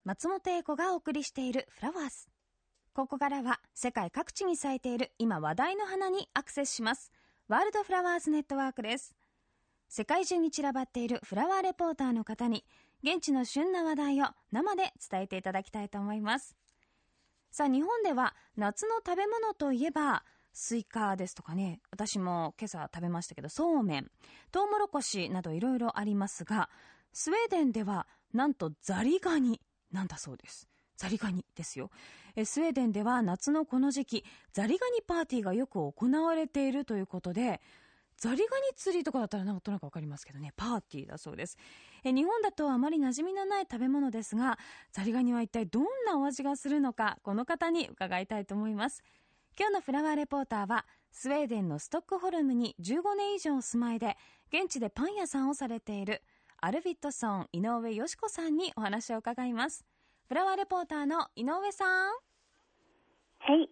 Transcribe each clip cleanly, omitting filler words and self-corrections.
松本英子がお送りしているフラワーズ。ここからは世界各地に咲いている今話題の花にアクセスします。ワールドフラワーズネットワークです。世界中に散らばっているフラワーレポーターの方に現地の旬な話題を生で伝えていただきたいと思います。さあ、日本では夏の食べ物といえばスイカですとかね、私も今朝食べましたけどそうめん、トウモロコシなどいろいろありますが、スウェーデンではなんとザリガニなんだそうです。ザリガニですよ。スウェーデンでは夏のこの時期、ザリガニパーティーがよく行われているということで、ザリガニ釣りとかだったらなんとなくわかりますけどね、パーティーだそうです。日本だとあまり馴染みのない食べ物ですが、ザリガニは一体どんなお味がするのか、この方に伺いたいと思います。今日のフラワーレポーターはスウェーデンのストックホルムに15年以上お住まいで、現地でパン屋さんをされているアルヴィットソン井上よし子さんにお話を伺います。フラワーレポーターの井上さん。 Hej,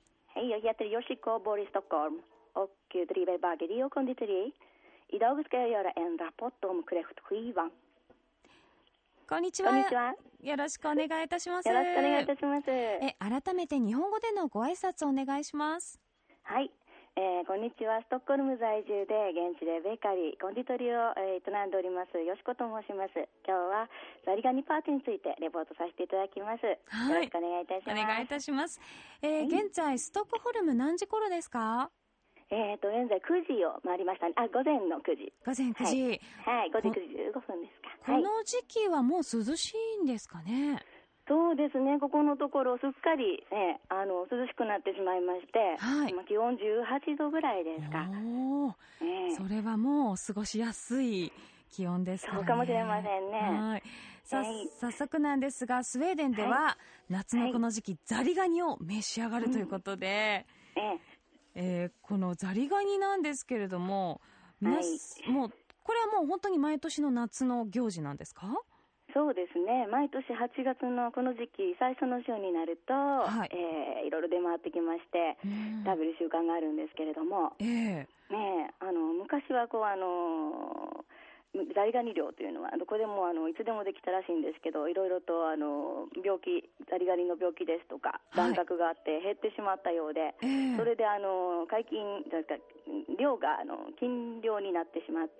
jag heter Yoshiko och bor i Stockholm och driver bageri och konditori. Idag ska jag göra en rapport om kräftskivan. こんにちは。 こんにちは。 よろしくお願いいたします。 よろしくお願いいたします。 改めて日本語でのご挨拶をお願いします。 はい、こんにちは。ストックホルム在住で現地でベーカリー、コンディトリを営んでおりますよしこと申します。今日はザリガニパーティーについてレポートさせていただきます。 はい、 よろしくお願いいたします。 お願いいたします。現在ストックホルム何時頃ですか？ 現在9時を回りましたね。午前の9時。 午前9時。 はい、5時15分ですか。 この時期はもう涼しいんですかね？ そうですね、ここのところすっかり、涼しくなってしまいまして、 はい、 気温18度ぐらいですか。 それはもう過ごしやすい気温ですからね。 そうかもしれませんね。 はい、早速なんですが、スウェーデンでは夏のこの時期、ザリガニを召し上がるということで、このザリガニなんですけれども、もうこれはもう本当に毎年の夏の行事なんですか？ そうですね、毎年8月のこの時期最初の週になると、いろいろ出回ってきまして食べる習慣があるんですけれども、昔はこうザリガニ漁というのはどこでもいつでもできたらしいんですけど、いろいろと病気、ザリガニの病気ですとか乱獲があって減ってしまったようで、それで解禁漁が禁漁になってしまって、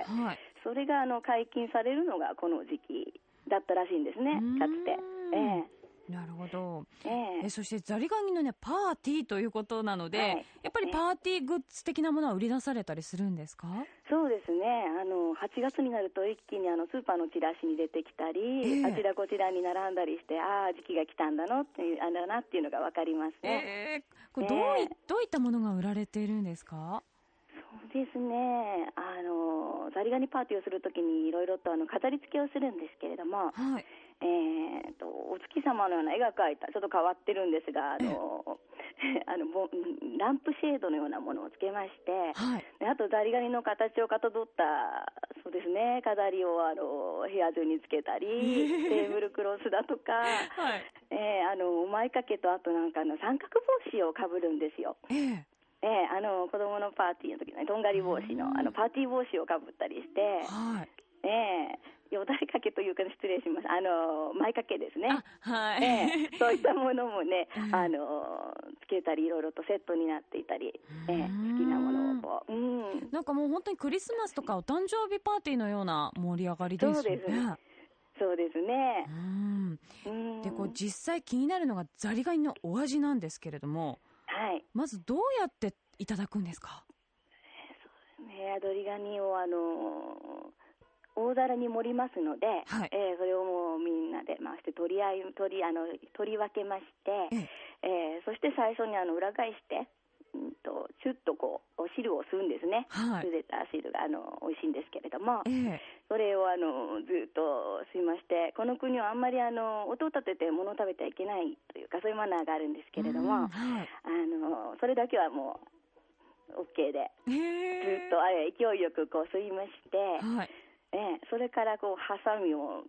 それが解禁されるのがこの時期だったらしいんですね、かつて。 なるほど。そしてザリガニのねパーティーということなので、やっぱりパーティーグッズ的なものは売り出されたりするんですか？ そうですね、8月になると一気にスーパーのチラシに出てきたり、あちらこちらに並んだりして、時期が来たんだなっていうのが分かりますね。 これどういったものが売られているんですか？ そうですね、ザリガニパーティーをするときにいろいろと飾り付けをするんですけれども、お月様のような絵が描いたちょっと変わってるんですが、ランプシェードのようなものをつけまして、あとザリガニの形をかたどったそうですね、飾りを部屋中につけたり、テーブルクロスだとか、前掛けとあとなんか三角帽子をかぶるんですよ。子供のパーティーの時のとんがり帽子のパーティー帽子をかぶったりして、よだれ掛けというか失礼します、前掛けですね。そういったものもね、つけたりいろいろとセットになっていたり、好きなものをこう、 なんかもう本当にクリスマスとかお誕生日パーティーのような盛り上がりですよね。 そうですね。 でこう実際気になるのがザリガニのお味なんですけれども、まずどうやっていただくんですか？ ザリガニを大皿に盛りますので、それをもうみんなで回して取り分けまして、そして最初に裏返してチュッとこうお汁を吸うんですね。茹でた汁が美味しいんですけれども、それをずっと吸いまして、この国はあんまり音を立てて物を食べてはいけないというか、そういうマナーがあるんですけれども、それだけはもう OK で、ずっと勢いよくこう吸いまして、それからこうハサミを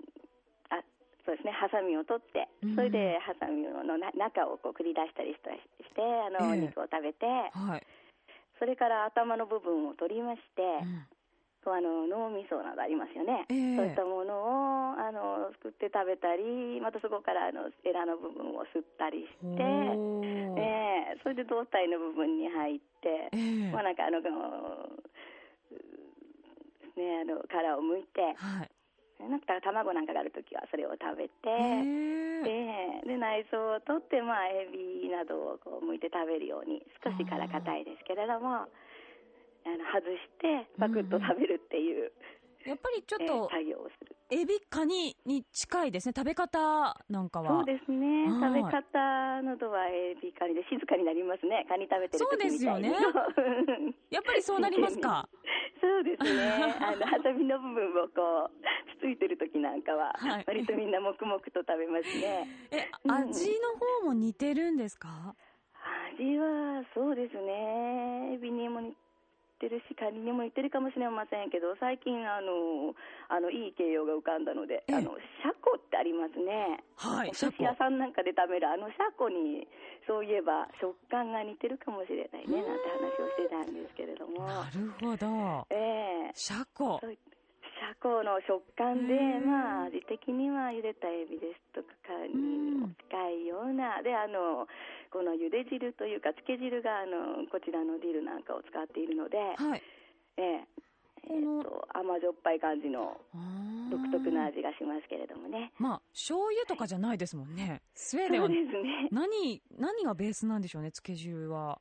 取って、それでハサミの中をこう繰り出したりしてお肉を食べて、それから頭の部分を取りまして、 脳みそなどありますよね、そういったものを作って食べたり、またそこからエラの部分を吸ったりして、それで胴体の部分に入って、なんか殻を剥いて、なんか卵なんかがあるときはそれを食べて、で内臓を取って、エビなどをこう剥いて食べるように、少し殻硬いですけれども、外してパクッと食べるっていう、 やっぱりちょっと、 作業をする。 エビカニに近いですね、食べ方なんかは。 そうですね、食べ方などはエビカニで静かになりますね、カニ食べてる時みたいに。 そうですよねやっぱりそうなりますかそうですね、ハサミの部分をこうつついてる時なんかは、割とみんな黙々と食べますね。 味の方も似てるんですか？ 味はそうですね、エビにも似てるしカニにも似てるかもしれませんけど、最近いい形容が浮かんだので、シャコってありますね、お寿司屋さんなんかで食べるシャコに、そういえば食感が似てるかもしれないねなんて話をしてたんですけれども。 なるほど、シャコの食感で、味的には茹でたエビですとかカニにも近いようなで、この茹で汁というか漬け汁がこちらのディルなんかを使っているので、甘じょっぱい感じの独特な味がしますけれどもね。 醤油とかじゃないですもんね。スウェーデンは何がベースなんでしょうね、漬け汁は。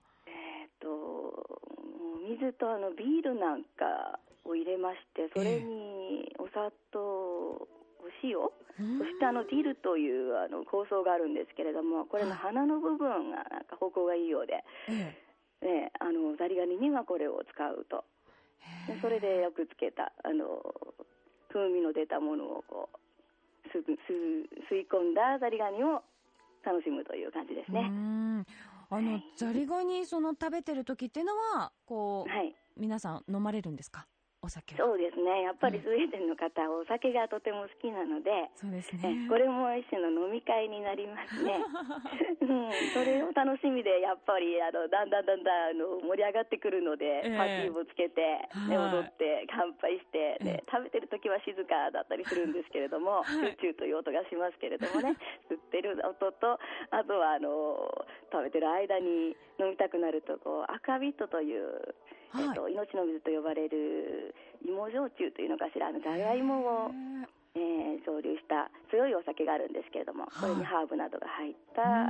水とビールなんかを入れまして、それにお砂糖、お塩、そしてディルという香草があるんですけれども、これの花の部分がなんか方向がいいようで、ザリガニにはこれを使うと。でそれでよくつけた風味の出たものをこう吸い込んだザリガニを楽しむという感じですね。 ザリガニ食べてる時っていうのはこう、皆さん飲まれるんですか、お酒は？ そうですね、やっぱりスウェーデンの方はお酒がとても好きなので、 そうですね、 これも一種の飲み会になりますねそれを楽しみでやっぱりだんだん盛り上がってくるので、パティーをつけて、踊って乾杯して、食べてる時は静かだったりするんですけれども、チューチューという音がしますけれどもね吸ってる音と、あとは食べてる間に飲みたくなるとアクアビットという命の水と呼ばれる芋焼酎というのかしら、じゃがいもを、蒸留した強いお酒があるんですけれども、これにハーブなどが入った、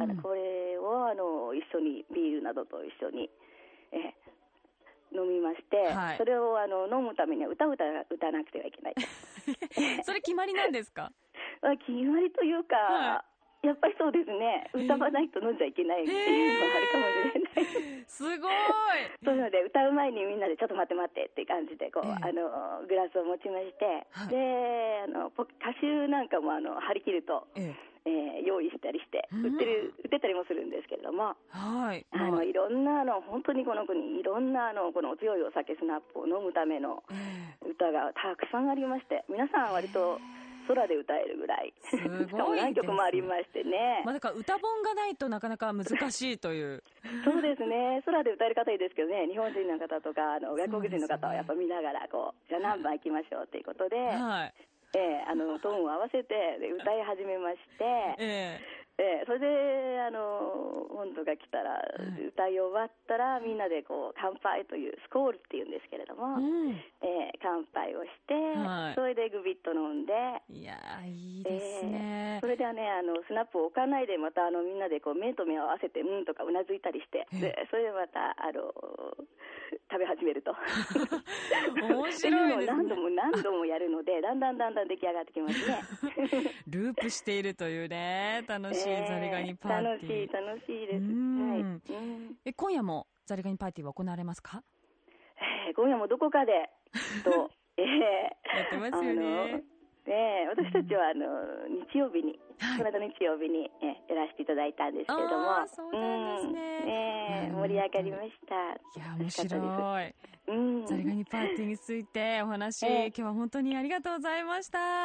これを一緒にビールなどと一緒に、飲みまして、それを飲むためには歌なくてはいけないそれ決まりなんですか？ 決まりというか、やっぱりそうですね、歌わないと飲んじゃいけないっていうのがあるかもしれないすごいそういうので、歌う前にみんなでちょっと待ってって感じでグラスを持ちまして、で歌集なんかも張り切ると、用意したりして売ってたりもするんですけれども、いろんな本当にこの国いろんなこの強いお酒スナップを飲むための歌がたくさんありまして、皆さん割と空で歌えるぐらいすごいです、ね、 しかも何曲もありましてね、 だから歌本がないとなかなか難しいというそうですね、空で歌える方いいですけどね、日本人の方とか外国人の方はやっぱ見ながらじゃあ何番行きましょうということで、トーンを合わせて歌い始めまして、それで温度が来たら、歌い終わったらみんなで乾杯というスコールっていうんですけれども、乾杯をして、それでグビッと飲んで、 いやいいですね、 それではねスナップを置かないでまたみんなで目と目を合わせてとかうなずいたりして、それでまた食べ始めると面白いですね何度もやるのでだんだん出来上がってきますねループしているというね、楽しいザリガニパーティー、 楽しいです、 今夜もザリガニパーティーは行われますか？ 今夜もどこかでと、 やってますよね。 私たちは日曜日に、この間日曜日にやらせていただいたんですけれども、 そうなんですね、 盛り上がりました。 いや面白い、ザリガニパーティーについてお話、今日は本当にありがとうございました。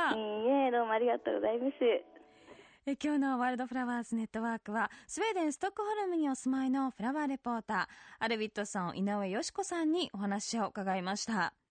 どうもありがとうございます。 今日のワールドフラワーズネットワークはスウェーデンストックホルムにお住まいのフラワーレポーターアルビットソン井上よしこさんにお話を伺いました。